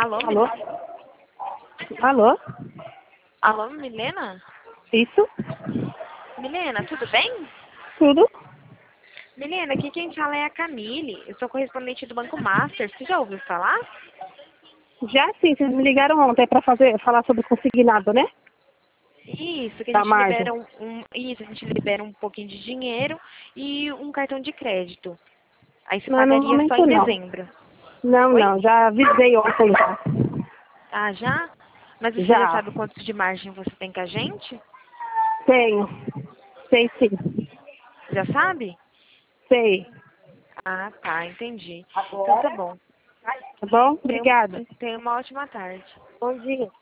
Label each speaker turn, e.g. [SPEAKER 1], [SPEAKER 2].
[SPEAKER 1] Alô,
[SPEAKER 2] Alô? Alô?
[SPEAKER 1] Alô, Milena?
[SPEAKER 2] Isso?
[SPEAKER 1] Milena, tudo bem?
[SPEAKER 2] Tudo?
[SPEAKER 1] Milena, aqui quem fala é a Camille. Eu sou correspondente do Banco Master. Você já ouviu falar?
[SPEAKER 2] Já sim, vocês me ligaram ontem para falar sobre o consignado, né?
[SPEAKER 1] Isso, que a
[SPEAKER 2] Da
[SPEAKER 1] gente
[SPEAKER 2] margem.
[SPEAKER 1] libera isso, a gente libera um pouquinho de dinheiro e um cartão de crédito. Aí você
[SPEAKER 2] Não, no
[SPEAKER 1] pagaria só
[SPEAKER 2] momento
[SPEAKER 1] em
[SPEAKER 2] não.
[SPEAKER 1] dezembro.
[SPEAKER 2] Não,
[SPEAKER 1] Oi?
[SPEAKER 2] não, já avisei ontem já.
[SPEAKER 1] Ah, já? Mas você já
[SPEAKER 2] Já,
[SPEAKER 1] sabe quanto de margem você tem com a gente?
[SPEAKER 2] tenho. Sei sim.
[SPEAKER 1] Já sabe?
[SPEAKER 2] Sei.
[SPEAKER 1] Ah, tá, entendi. Então tá bom.
[SPEAKER 2] Tá bom? Obrigada.
[SPEAKER 1] Tenha uma ótima tarde.
[SPEAKER 2] Bom dia.